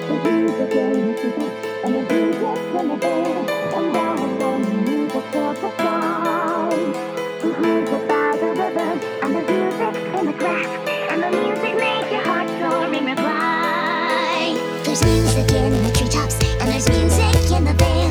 There's music in the treetops, and there's music in the bed, and down along the music fills the sky. There's music by the river, and there's music in the grass, and the music makes your heart soar in reply. There's music in the treetops, and there's music in the bed.